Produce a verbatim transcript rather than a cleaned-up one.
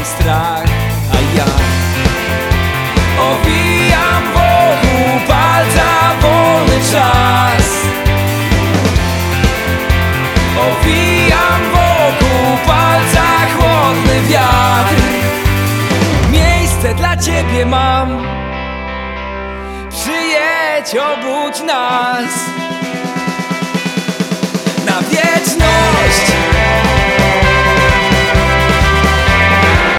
strach, a ja owijam wokół palca wolny czas. Owijam wokół palca chłodny wiatr. Miejsce dla ciebie mam, przyjedź, obudź nas.